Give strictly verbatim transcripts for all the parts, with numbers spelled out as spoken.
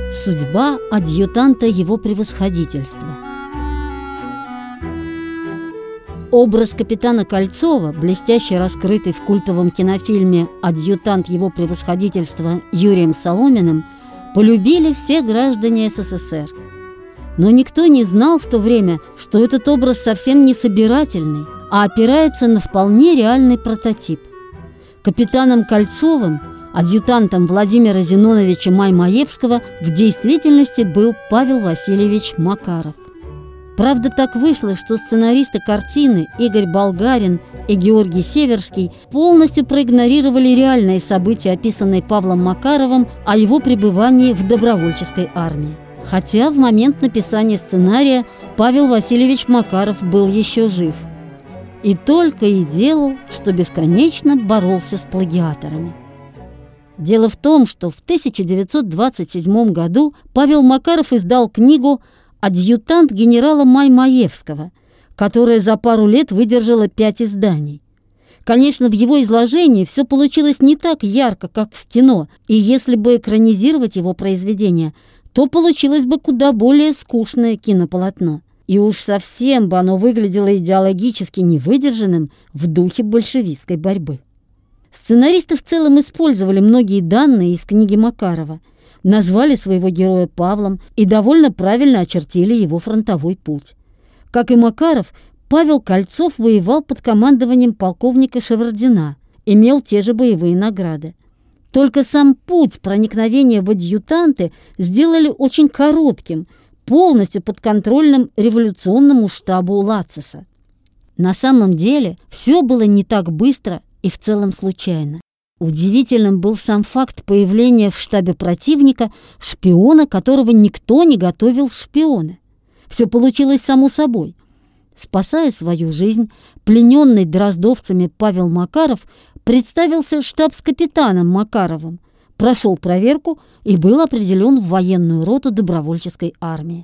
Судьба адъютанта его превосходительства. Образ капитана Кольцова, блестяще раскрытый в культовом кинофильме «Адъютант его превосходительства» Юрием Соломиным, полюбили все граждане СССР. Но никто не знал в то время, что этот образ совсем не собирательный, а опирается на вполне реальный прототип. Капитаном Кольцовым, адъютантом Владимира Зиноновича Маймаевского, в действительности был Павел Васильевич Макаров. Правда, так вышло, что сценаристы картины Игорь Болгарин и Георгий Северский полностью проигнорировали реальные события, описанные Павлом Макаровым о его пребывании в добровольческой армии. Хотя в момент написания сценария Павел Васильевич Макаров был еще жив. И только и делал, что бесконечно боролся с плагиаторами. Дело в том, что в тысяча девятьсот двадцать седьмом году Павел Макаров издал книгу «Адъютант генерала Маймаевского», которая за пару лет выдержала пять изданий. Конечно, в его изложении все получилось не так ярко, как в кино, и если бы экранизировать его произведение, то получилось бы куда более скучное кинополотно. И уж совсем бы оно выглядело идеологически невыдержанным в духе большевистской борьбы. Сценаристы в целом использовали многие данные из книги Макарова, назвали своего героя Павлом и довольно правильно очертили его фронтовой путь. Как и Макаров, Павел Кольцов воевал под командованием полковника Шевардина, имел те же боевые награды. Только сам путь проникновения в адъютанты сделали очень коротким, полностью подконтрольным революционному штабу Лациса. На самом деле все было не так быстро и в целом случайно. Удивительным был сам факт появления в штабе противника шпиона, которого никто не готовил в шпионы. Все получилось само собой. Спасая свою жизнь, плененный дроздовцами Павел Макаров представился штабс-капитаном Макаровым, прошел проверку и был определен в военную роту добровольческой армии.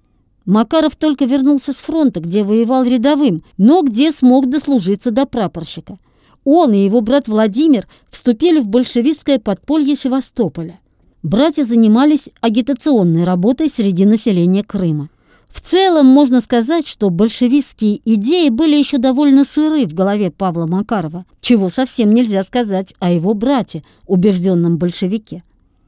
Макаров только вернулся с фронта, где воевал рядовым, но где смог дослужиться до прапорщика. Он и его брат Владимир вступили в большевистское подполье Севастополя. Братья занимались агитационной работой среди населения Крыма. В целом можно сказать, что большевистские идеи были еще довольно сыры в голове Павла Макарова, чего совсем нельзя сказать о его брате, убежденном большевике.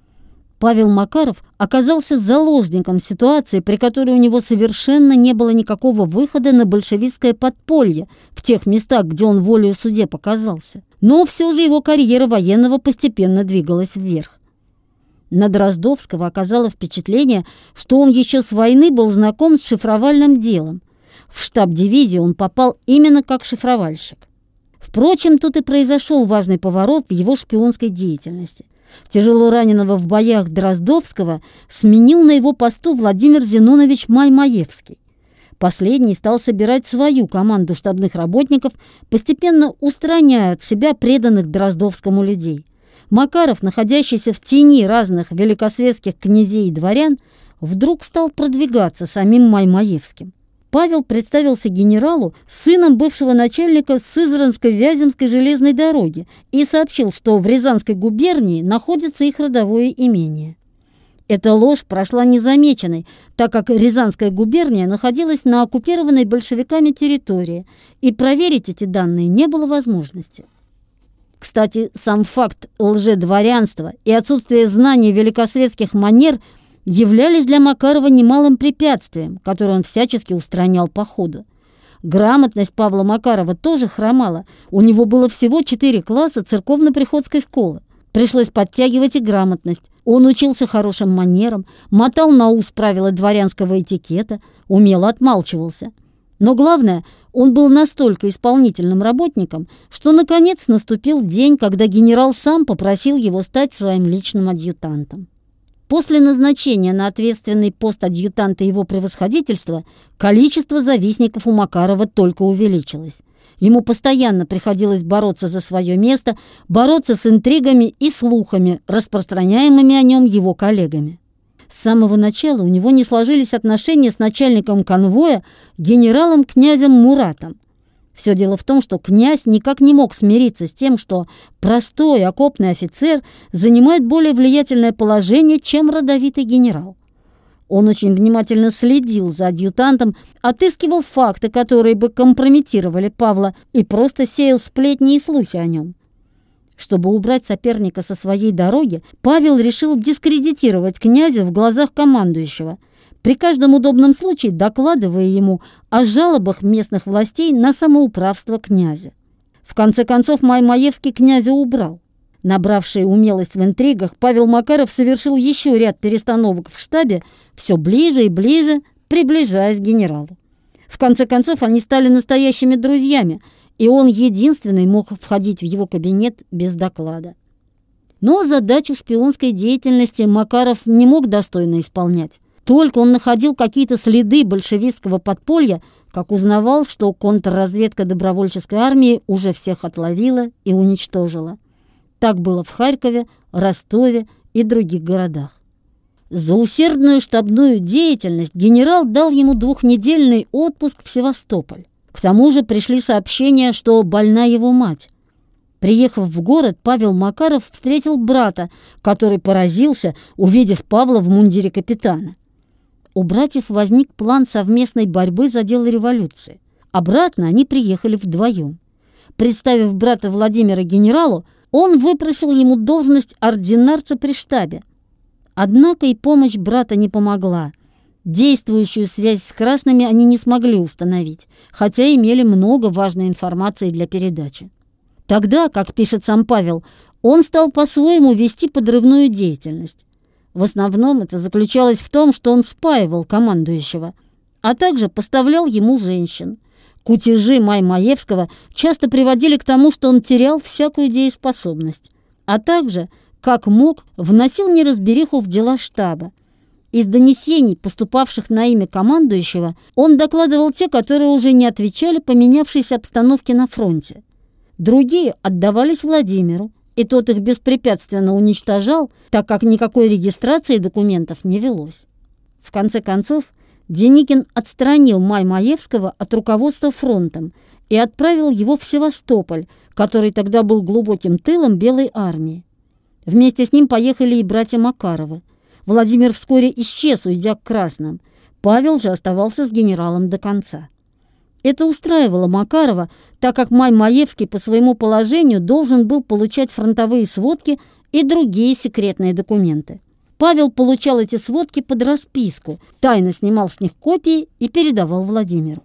Павел Макаров оказался заложником ситуации, при которой у него совершенно не было никакого выхода на большевистское подполье в тех местах, где он волею судеб оказался. Но все же его карьера военного постепенно двигалась вверх. На Дроздовского оказало впечатление, что он еще с войны был знаком с шифровальным делом. В штаб дивизии он попал именно как шифровальщик. Впрочем, тут и произошел важный поворот в его шпионской деятельности. Тяжело раненого в боях Дроздовского сменил на его посту Владимир Зинонович Маймаевский. Последний стал собирать свою команду штабных работников, постепенно устраняя от себя преданных Дроздовскому людей. Макаров, находящийся в тени разных великосветских князей и дворян, вдруг стал продвигаться самим Маймаевским. Павел представился генералу сыном бывшего начальника Сызранской-Вяземской железной дороги и сообщил, что в Рязанской губернии находится их родовое имение. Эта ложь прошла незамеченной, так как Рязанская губерния находилась на оккупированной большевиками территории, и проверить эти данные не было возможности. Кстати, сам факт лжедворянства и отсутствие знаний великосветских манер являлись для Макарова немалым препятствием, которое он всячески устранял по ходу. Грамотность Павла Макарова тоже хромала. У него было всего четыре класса церковно-приходской школы. Пришлось подтягивать и грамотность. Он учился хорошим манерам, мотал на ус правила дворянского этикета, умело отмалчивался. Но главное, он был настолько исполнительным работником, что наконец наступил день, когда генерал сам попросил его стать своим личным адъютантом. После назначения на ответственный пост адъютанта его превосходительства количество завистников у Макарова только увеличилось. Ему постоянно приходилось бороться за свое место, бороться с интригами и слухами, распространяемыми о нем его коллегами. С самого начала у него не сложились отношения с начальником конвоя генералом князем Муратом. В Все дело в том, что князь никак не мог смириться с тем, что простой окопный офицер занимает более влиятельное положение, чем родовитый генерал. Он очень внимательно следил за адъютантом, отыскивал факты, которые бы компрометировали Павла, и просто сеял сплетни и слухи о нем. Чтобы убрать соперника со своей дороги, Павел решил дискредитировать князя в глазах командующего, при каждом удобном случае докладывая ему о жалобах местных властей на самоуправство князя. В конце концов, Маймаевский князя убрал. Набравший умелость в интригах, Павел Макаров совершил еще ряд перестановок в штабе, все ближе и ближе приближаясь к генералу. В конце концов, они стали настоящими друзьями, и он единственный мог входить в его кабинет без доклада. Но задачу шпионской деятельности Макаров не мог достойно исполнять. Только он находил какие-то следы большевистского подполья, как узнавал, что контрразведка добровольческой армии уже всех отловила и уничтожила. Так было в Харькове, Ростове и других городах. За усердную штабную деятельность генерал дал ему двухнедельный отпуск в Севастополь. К тому же пришли сообщения, что больна его мать. Приехав в город, Павел Макаров встретил брата, который поразился, увидев Павла в мундире капитана. У братьев возник план совместной борьбы за дело революции. Обратно они приехали вдвоем. Представив брата Владимира генералу, он выпросил ему должность ординарца при штабе. Однако и помощь брата не помогла. Действующую связь с красными они не смогли установить, хотя имели много важной информации для передачи. Тогда, как пишет сам Павел, он стал по-своему вести подрывную деятельность. В основном это заключалось в том, что он спаивал командующего, а также поставлял ему женщин. Кутежи Маймаевского часто приводили к тому, что он терял всякую дееспособность, а также, как мог, вносил неразбериху в дела штаба. Из донесений, поступавших на имя командующего, он докладывал те, которые уже не отвечали поменявшейся обстановке на фронте. Другие отдавались Владимиру, и тот их беспрепятственно уничтожал, так как никакой регистрации документов не велось. В конце концов, Деникин отстранил Маймаевского от руководства фронтом и отправил его в Севастополь, который тогда был глубоким тылом Белой армии. Вместе с ним поехали и братья Макаровы. Владимир вскоре исчез, уйдя к красным. Павел же оставался с генералом до конца. Это устраивало Макарова, так как Маймаевский по своему положению должен был получать фронтовые сводки и другие секретные документы. Павел получал эти сводки под расписку, тайно снимал с них копии и передавал Владимиру.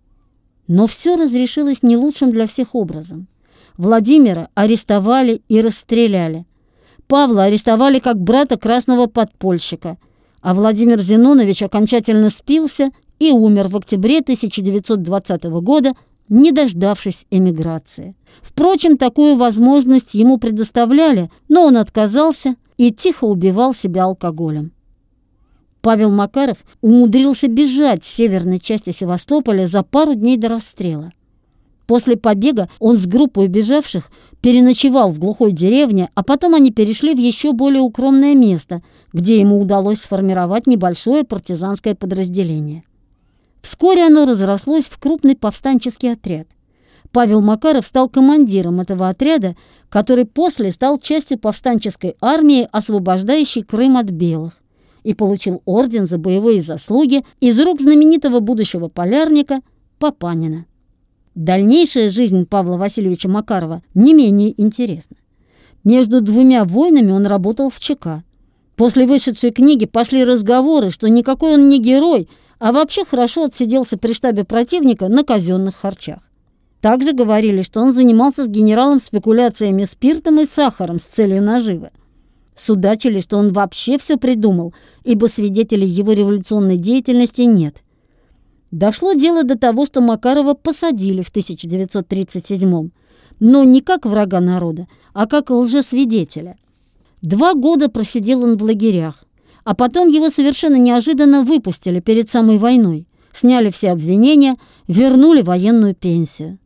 Но все разрешилось не лучшим для всех образом. Владимира арестовали и расстреляли. Павла арестовали как брата красного подпольщика, а Владимир Зинонович окончательно спился и умер в октябре тысяча девятьсот двадцатого года, не дождавшись эмиграции. Впрочем, такую возможность ему предоставляли, но он отказался и тихо убивал себя алкоголем. Павел Макаров умудрился бежать с северной части Севастополя за пару дней до расстрела. После побега он с группой бежавших переночевал в глухой деревне, а потом они перешли в еще более укромное место, где ему удалось сформировать небольшое партизанское подразделение. Вскоре оно разрослось в крупный повстанческий отряд. Павел Макаров стал командиром этого отряда, который после стал частью повстанческой армии, освобождающей Крым от белых, и получил орден за боевые заслуги из рук знаменитого будущего полярника Папанина. Дальнейшая жизнь Павла Васильевича Макарова не менее интересна. Между двумя войнами он работал в ЧК. После вышедшей книги пошли разговоры, что никакой он не герой, а вообще хорошо отсиделся при штабе противника на казенных харчах. Также говорили, что он занимался с генералом спекуляциями спиртом и сахаром с целью наживы. Судачили, что он вообще все придумал, ибо свидетелей его революционной деятельности нет. Дошло дело до того, что Макарова посадили в тысяча девятьсот тридцать седьмом, но не как врага народа, а как лжесвидетеля. Два года просидел он в лагерях, а потом его совершенно неожиданно выпустили перед самой войной, сняли все обвинения, вернули военную пенсию.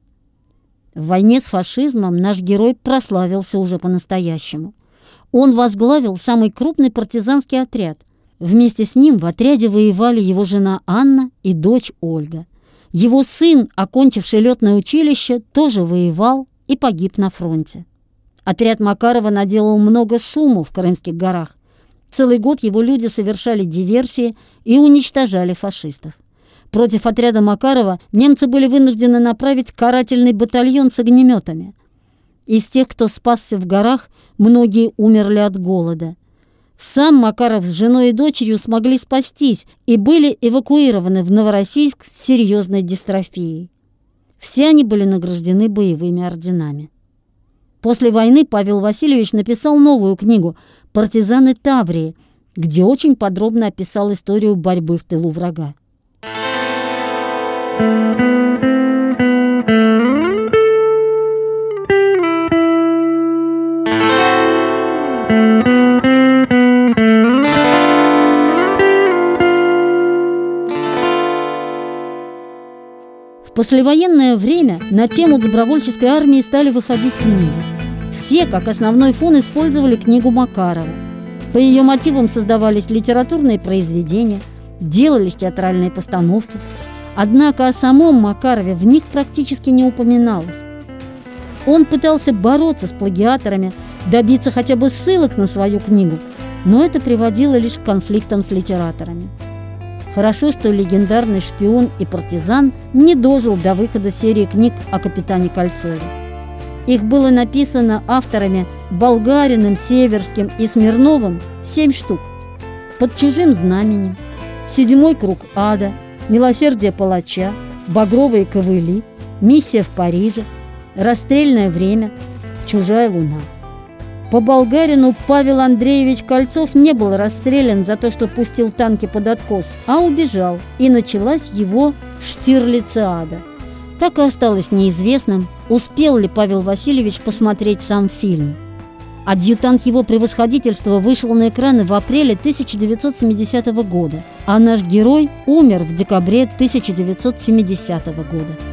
В войне с фашизмом наш герой прославился уже по-настоящему. Он возглавил самый крупный партизанский отряд. Вместе с ним в отряде воевали его жена Анна и дочь Ольга. Его сын, окончивший летное училище, тоже воевал и погиб на фронте. Отряд Макарова наделал много шуму в Крымских горах. Целый год его люди совершали диверсии и уничтожали фашистов. Против отряда Макарова немцы были вынуждены направить карательный батальон с огнеметами. Из тех, кто спасся в горах, многие умерли от голода. Сам Макаров с женой и дочерью смогли спастись и были эвакуированы в Новороссийск с серьезной дистрофией. Все они были награждены боевыми орденами. После войны Павел Васильевич написал новую книгу «Партизаны Таврии», где очень подробно описал историю борьбы в тылу врага. В послевоенное время на тему добровольческой армии стали выходить книги. Все, как основной фон, использовали книгу Макарова. По ее мотивам создавались литературные произведения, делались театральные постановки. Однако о самом Макарове в них практически не упоминалось. Он пытался бороться с плагиаторами, добиться хотя бы ссылок на свою книгу, но это приводило лишь к конфликтам с литераторами. Хорошо, что легендарный шпион и партизан не дожил до выхода серии книг о капитане Кольцове. Их было написано авторами Болгариным, Северским и Смирновым семь штук. «Под чужим знаменем», «Седьмой круг ада», «Милосердие палача», «Багровые ковыли», «Миссия в Париже», «Расстрельное время», «Чужая луна». По Болгарину Павел Андреевич Кольцов не был расстрелян за то, что пустил танки под откос, а убежал, и началась его «Штирлициада». Так и осталось неизвестным, успел ли Павел Васильевич посмотреть сам фильм. «Адъютант его превосходительства» вышел на экраны в апреле тысяча девятьсот семидесятого года, а наш герой умер в декабре тысяча девятьсот семидесятого года.